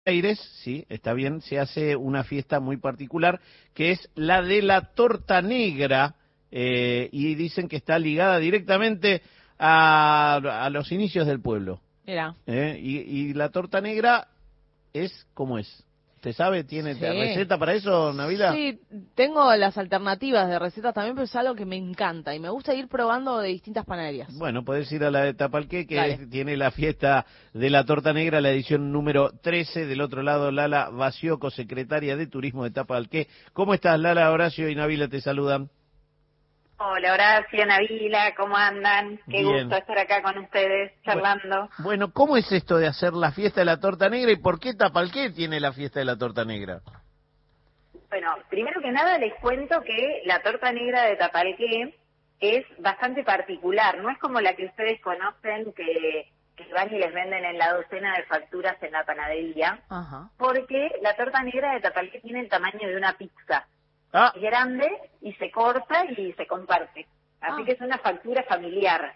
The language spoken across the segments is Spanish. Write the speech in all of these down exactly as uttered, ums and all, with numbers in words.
Aires, sí, está bien, se hace una fiesta muy particular, que es la de la torta negra, eh, y dicen que está ligada directamente a, a los inicios del pueblo. Mira. ¿eh? Y, y la torta negra es como es. ¿Usted sabe? ¿Tiene Sí. receta para eso, Nabila? Sí, tengo las alternativas de recetas también, pero es algo que me encanta y me gusta ir probando de distintas panaderías. Bueno, puedes ir a la de Tapalqué, que Dale. es- tiene la fiesta de la torta negra, la edición número trece. Del otro lado, Lala Basioco, secretaria de Turismo de Tapalqué. ¿Cómo estás, Lala? Horacio y Nabila te saludan. Hola Horacio, Nabila, ¿cómo andan? Qué Bien. gusto estar acá con ustedes charlando. Bueno, ¿cómo es esto de hacer la fiesta de la torta negra y por qué Tapalqué tiene la fiesta de la torta negra? Bueno, primero que nada les cuento que la torta negra de Tapalqué es bastante particular, no es como la que ustedes conocen que, que van y les venden en la docena de facturas en la panadería, Ajá. porque la torta negra de Tapalqué tiene el tamaño de una pizza. Ah, Es grande y se corta y se comparte, así Ah. que es una factura familiar.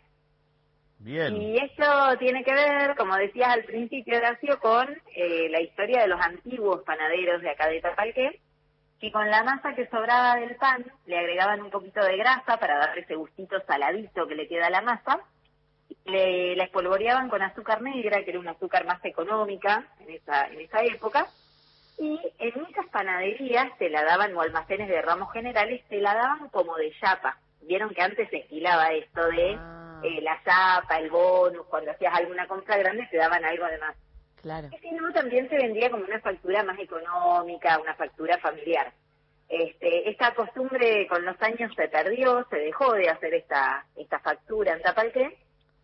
bien. Y esto tiene que ver, como decías al principio, Horacio, con eh, la historia de los antiguos panaderos de acá de Tapalqué, que con la masa que sobraba del pan le agregaban un poquito de grasa para darle ese gustito saladito que le queda a la masa, le, la espolvoreaban con azúcar negra, que era un azúcar más económica en esa, en esa época, y en muchas panaderías te la daban, o almacenes de ramos generales, te la daban como de chapa. Vieron que antes se estilaba esto de Ah, eh, la chapa, el bonus, cuando hacías alguna compra grande te daban algo de más. claro. Y si no, también se vendía como una factura más económica, una factura familiar. Este, esta costumbre con los años se perdió, se dejó de hacer esta, esta factura en Tapalqué,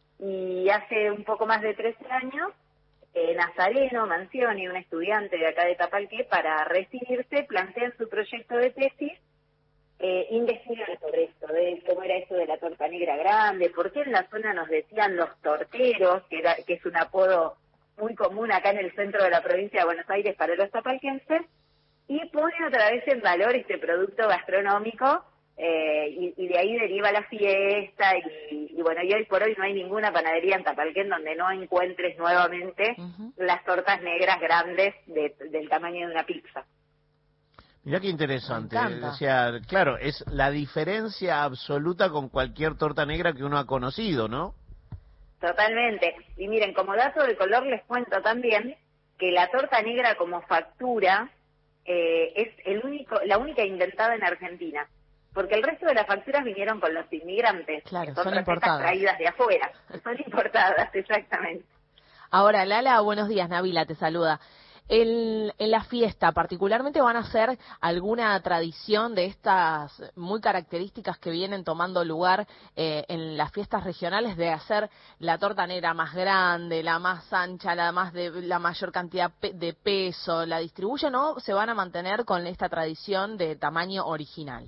y hace un poco más de trece años, eh, Nazareno Mancioni, un estudiante de acá de Tapalqué, para recibirse, plantea en su proyecto de tesis eh, investigar sobre esto, de cómo era eso de la torta negra grande, por qué en la zona nos decían los torteros, que, era, que es un apodo muy común acá en el centro de la provincia de Buenos Aires para los tapalquenses, y pone otra vez en valor este producto gastronómico, eh, y, y de ahí deriva la fiesta, y, y bueno, y hoy por hoy no hay ninguna panadería en Tapalqué en donde no encuentres nuevamente Ujú. las tortas negras grandes de, del tamaño de una pizza. Mirá qué interesante. Me encanta. O sea, claro, es la diferencia absoluta con cualquier torta negra que uno ha conocido, ¿no? Totalmente. Y miren, como dato de color les cuento también que la torta negra como factura eh, es el único, la única inventada en Argentina, porque el resto de las facturas vinieron con los inmigrantes, Claro, que son, son recetas importadas. traídas de afuera, son importadas, exactamente. Ahora, Lala, buenos días, Nabila te saluda. El, en la fiesta, particularmente, ¿van a hacer alguna tradición de estas muy características que vienen tomando lugar eh, en las fiestas regionales, de hacer la torta negra más grande, la más ancha, la más de la mayor cantidad pe- de peso, la distribuyen, o se van a mantener con esta tradición de tamaño original?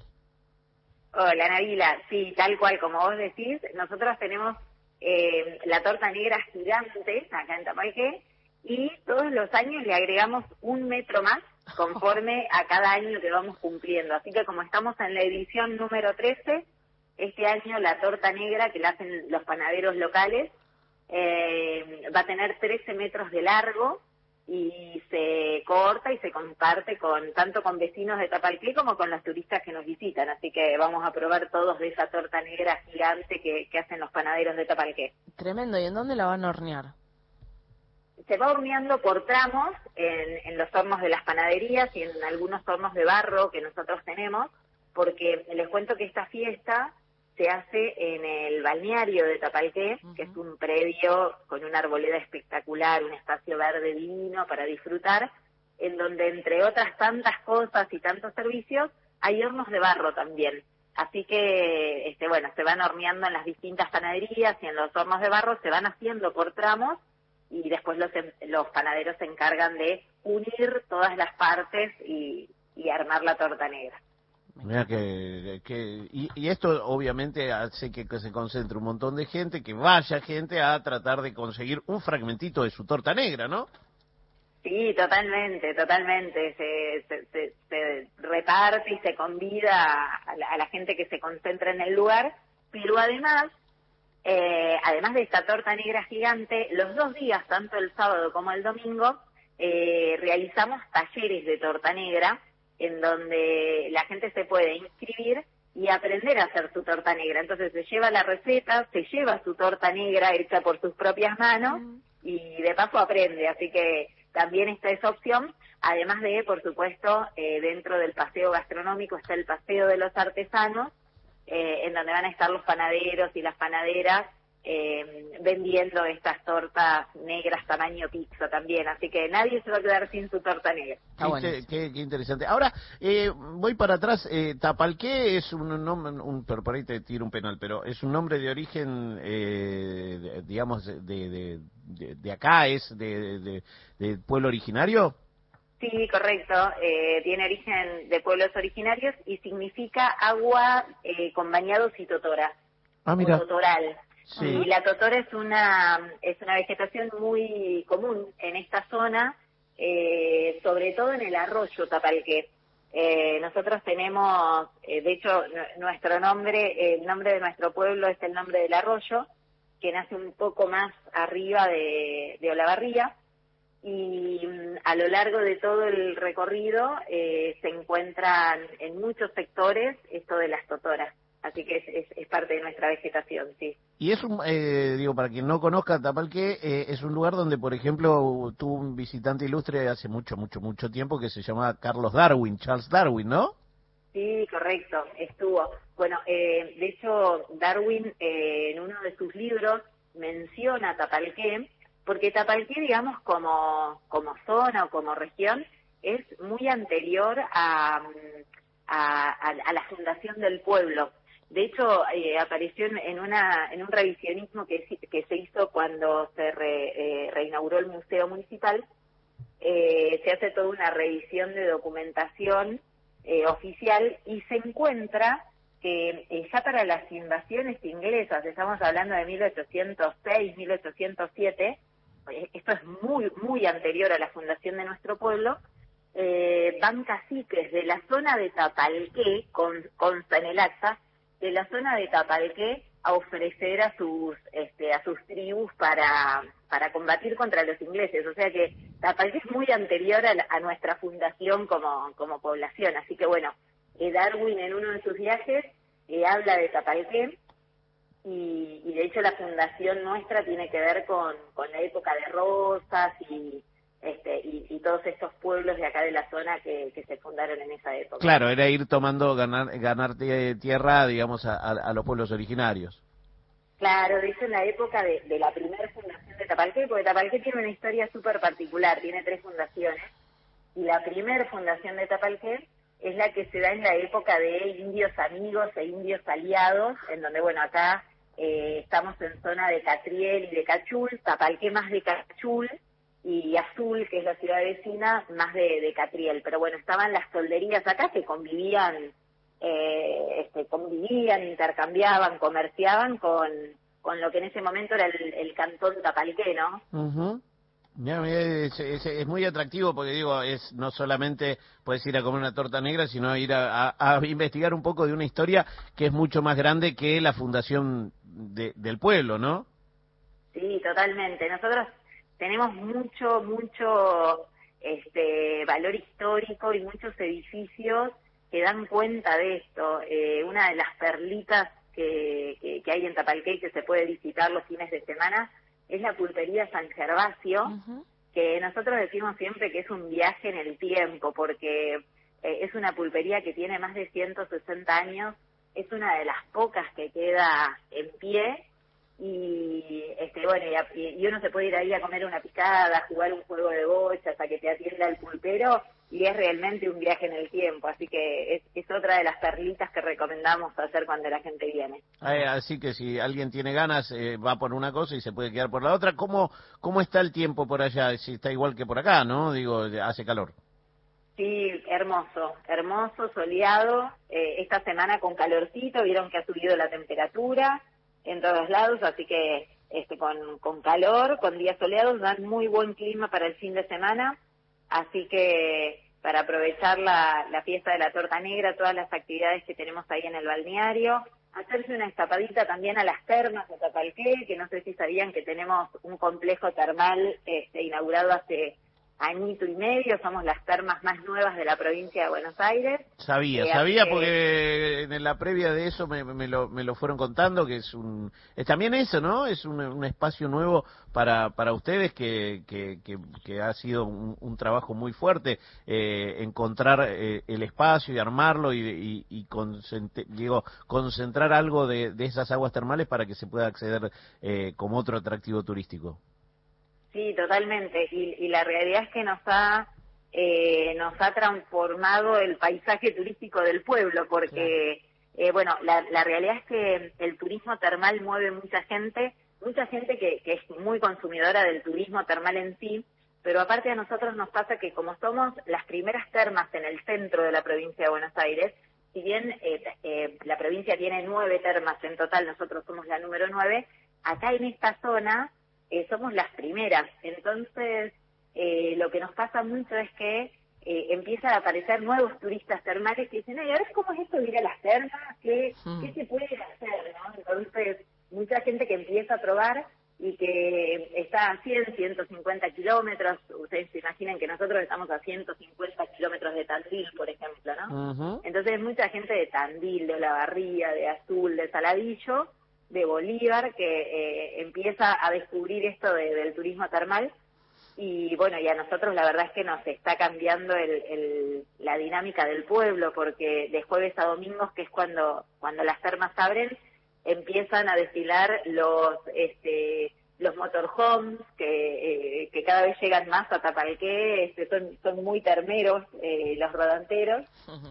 Hola, Nabila. Sí, tal cual como vos decís, nosotros tenemos eh, la torta negra gigante acá en Tapalqué, y todos los años le agregamos un metro más conforme a cada año que vamos cumpliendo. Así que como estamos en la edición número trece, este año la torta negra que la hacen los panaderos locales eh, va a tener trece metros de largo, y se corta y se comparte con tanto con vecinos de Tapalqué como con los turistas que nos visitan. Así que vamos a probar todos de esa torta negra gigante que, que hacen los panaderos de Tapalqué. Tremendo. ¿Y en dónde la van a hornear? Se va horneando por tramos en, en los hornos de las panaderías y en algunos hornos de barro que nosotros tenemos, porque les cuento que esta fiesta se hace en el balneario de Tapalqué, uh-huh. que es un predio con una arboleda espectacular, un espacio verde divino para disfrutar, en donde entre otras tantas cosas y tantos servicios hay hornos de barro también. Así que, este, bueno, se van horneando en las distintas panaderías y en los hornos de barro se van haciendo por tramos, y después los, los panaderos se encargan de unir todas las partes y, y armar la torta negra. Mira que, que y, y esto obviamente hace que, que se concentre un montón de gente, que vaya gente a tratar de conseguir un fragmentito de su torta negra, ¿no? Sí, totalmente, totalmente. Se, se, se, se reparte y se convida a la, a la gente que se concentra en el lugar, pero además, eh, además de esta torta negra gigante, los dos días, tanto el sábado como el domingo, eh, realizamos talleres de torta negra, en donde la gente se puede inscribir y aprender a hacer su torta negra. Entonces se lleva la receta, se lleva su torta negra hecha por sus propias manos y de paso aprende. Así que también está esa opción, además de, por supuesto, eh, dentro del paseo gastronómico está el paseo de los artesanos, eh, en donde van a estar los panaderos y las panaderas eh, vendiendo estas tortas negras tamaño pizza también, así que nadie se va a quedar sin su torta negra. Qué, bueno. qué, qué interesante. Ahora, eh, voy para atrás, eh, Tapalqué es un nombre, un, pero por ahí te tiro un penal, pero es un nombre de origen, eh, de, digamos, de, de, de, de acá, es de, de, de pueblo originario. Sí, correcto, eh, tiene origen de pueblos originarios y significa agua eh, con bañados y totora, ah, mira. o totoral. Sí. Y la totora es una es una vegetación muy común en esta zona, eh, sobre todo en el arroyo Tapalqué. Eh, nosotros tenemos, eh, de hecho, nuestro nombre, el nombre de nuestro pueblo es el nombre del arroyo, que nace un poco más arriba de, de Olavarría, y a lo largo de todo el recorrido eh, se encuentran en muchos sectores esto de las totoras. Así que es, es, es parte de nuestra vegetación, sí. Y es un, eh, digo, para quien no conozca Tapalqué, eh, es un lugar donde, por ejemplo, tuvo un visitante ilustre hace mucho, mucho, mucho tiempo que se llamaba Carlos Darwin, Charles Darwin, ¿no? Sí, correcto, estuvo. Bueno, eh, de hecho, Darwin eh, en uno de sus libros menciona Tapalqué, porque Tapalqué, digamos, como, como zona o como región, es muy anterior a, a, a, a la fundación del pueblo. De hecho, eh, apareció en, en, una, en un revisionismo que, que se hizo cuando se re, eh, reinauguró el Museo Municipal. Eh, se hace toda una revisión de documentación eh, oficial y se encuentra que eh, ya para las invasiones inglesas, estamos hablando de mil ochocientos seis, mil ochocientos siete, eh, esto es muy, muy anterior a la fundación de nuestro pueblo, eh, van caciques de la zona de Tapalqué, con, consta en el acta, de la zona de Tapalqué a ofrecer a sus este, a sus tribus para para combatir contra los ingleses. O sea que Tapalqué es muy anterior a, la, a nuestra fundación como, como población. Así que bueno, eh, Darwin en uno de sus viajes eh, habla de Tapalqué y, y de hecho la fundación nuestra tiene que ver con, con la época de Rosas y Este, y, y todos estos pueblos de acá de la zona que, que se fundaron en esa época. Claro, era ir tomando, ganar, ganar tierra, digamos, a, a, a los pueblos originarios. Claro, de hecho en la época de, de la primera fundación de Tapalqué, porque Tapalqué tiene una historia súper particular, tiene tres fundaciones, y la primera fundación de Tapalqué es la que se da en la época de indios amigos e indios aliados, en donde, bueno, acá eh, estamos en zona de Catriel y de Cachul, Tapalqué más de Cachul, y Azul, que es la ciudad vecina, más de, de Catriel. Pero bueno, estaban las tolderías acá que convivían, eh, este, convivían, intercambiaban, comerciaban con, con lo que en ese momento era el, el cantón Tapalqué, ¿no? Uh-huh. Ya, es, es, es muy atractivo porque, digo, es no solamente puedes ir a comer una torta negra, sino ir a, a, a investigar un poco de una historia que es mucho más grande que la fundación de, del pueblo, ¿no? Sí, totalmente. Nosotros tenemos mucho, mucho este valor histórico y muchos edificios que dan cuenta de esto. Eh, una de las perlitas que, que, que hay en Tapalqué que se puede visitar los fines de semana es la pulpería San Gervasio, uh-huh. que nosotros decimos siempre que es un viaje en el tiempo, porque eh, es una pulpería que tiene más de ciento sesenta años, es una de las pocas que queda en pie, y este bueno y, y uno se puede ir ahí a comer una picada, jugar un juego de bocha hasta que te atienda el pulpero, y es realmente un viaje en el tiempo, así que es, es otra de las perlitas que recomendamos hacer cuando la gente viene. Eh, así que si alguien tiene ganas, eh, va por una cosa y se puede quedar por la otra. ¿Cómo, cómo está el tiempo por allá? Si está igual que por acá, ¿no? Digo, hace calor. Sí, hermoso, hermoso, soleado, eh, esta semana con calorcito, vieron que ha subido la temperatura en todos lados, así que este con, con calor, con días soleados, dan muy buen clima para el fin de semana, así que para aprovechar la, la fiesta de la torta negra, todas las actividades que tenemos ahí en el balneario, hacerse una escapadita también a las termas de Tapalqué, que no sé si sabían que tenemos un complejo termal este, inaugurado hace añito y medio, somos las termas más nuevas de la provincia de Buenos Aires. Sabía, eh, sabía que... porque en la previa de eso me, me, lo, me lo fueron contando, que es un... Es también eso, ¿no? Es un, un espacio nuevo para, para ustedes que, que, que, que ha sido un, un trabajo muy fuerte, eh, encontrar eh, el espacio y armarlo y, y, y concent- digo, concentrar algo de, de esas aguas termales para que se pueda acceder eh, como otro atractivo turístico. Sí, totalmente. Y, y la realidad es que nos ha eh, nos ha transformado el paisaje turístico del pueblo, porque, claro. eh, bueno, la, la realidad es que el turismo termal mueve mucha gente, mucha gente que, que es muy consumidora del turismo termal en sí, pero aparte a nosotros nos pasa que como somos las primeras termas en el centro de la provincia de Buenos Aires, si bien eh, eh, la provincia tiene nueve termas en total, nosotros somos la número nueve, acá en esta zona Eh, somos las primeras, entonces eh, lo que nos pasa mucho es que eh, empiezan a aparecer nuevos turistas termales que dicen, ay, a ver cómo es esto de ir a las termas, ¿qué, mm. ¿qué se puede hacer? ¿No? Entonces, mucha gente que empieza a probar y que está a cien, ciento cincuenta kilómetros, ustedes se imaginen que nosotros estamos a ciento cincuenta kilómetros de Tandil, por ejemplo, ¿no? Uh-huh. Entonces, mucha gente de Tandil, de Olavarría, de Azul, de Saladillo, de Bolívar, que eh, empieza a descubrir esto de, del turismo termal, y bueno, y a nosotros la verdad es que nos está cambiando el, el, la dinámica del pueblo, porque de jueves a domingos, que es cuando, cuando las termas abren, empiezan a desfilar los este los motorhomes que eh, que cada vez llegan más a Tapalqué, este, son son muy termeros eh, los rodanteros.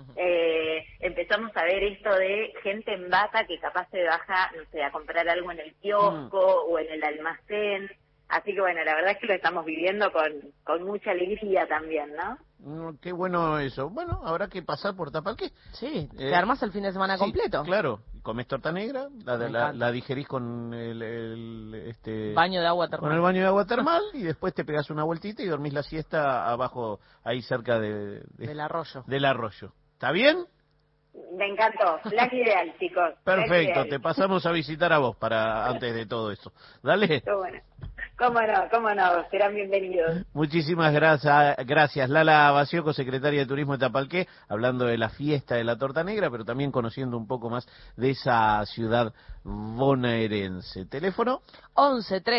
Eh, empezamos a ver esto de gente en bata que capaz se baja, no sé, a comprar algo en el kiosco mm. o en el almacén. Así que bueno, la verdad es que lo estamos viviendo con, con mucha alegría también, ¿no? Mm, qué bueno eso. Bueno, habrá que pasar por Tapalqué. Sí, eh, te armas el fin de semana sí, completo. Claro, comes torta negra, la, la, la digerís con el, el este baño de agua termal. Con el baño de agua termal y después te pegas una vueltita y dormís la siesta abajo, ahí cerca de, de del arroyo. Del arroyo. ¿Está bien? Me encantó, plan ideal, chicos. Perfecto, ideal. Te pasamos a visitar a vos para antes de todo eso. Dale. Qué bueno. Cómo no, cómo no, serán bienvenidos. Muchísimas gracias, gracias. Lala Basioco, secretaria de Turismo de Tapalqué, hablando de la fiesta de la torta negra, pero también conociendo un poco más de esa ciudad bonaerense. ¿Teléfono? once, tres